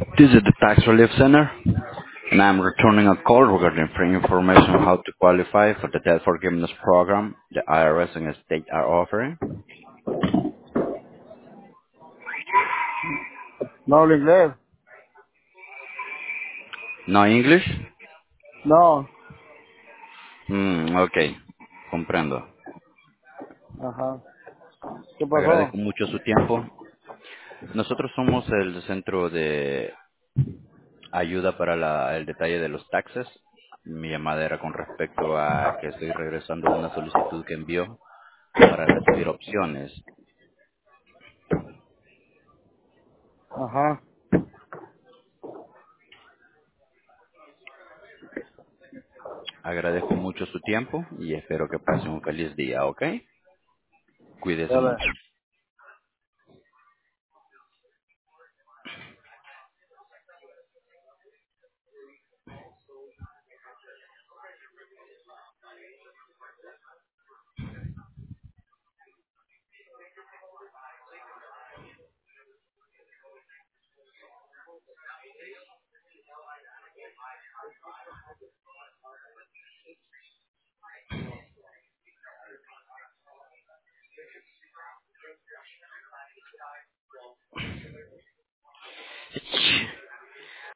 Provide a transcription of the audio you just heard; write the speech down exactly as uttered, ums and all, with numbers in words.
This is the Tax Relief Center, and I'm returning a call regarding free information on how to qualify for the debt forgiveness program the I R S and the state are offering. No hablo inglés. No English? No. Mm, ok, comprendo. Ajá. ¿Qué pasó? Agradezco mucho su tiempo. Nosotros somos el centro de ayuda para la- el detalle de los taxes. Mi llamada era con respecto a que estoy regresando una solicitud que envió para recibir opciones. Ajá. Agradezco mucho su tiempo y espero que pase un feliz día, ¿ok? Cuídese Dale. mucho.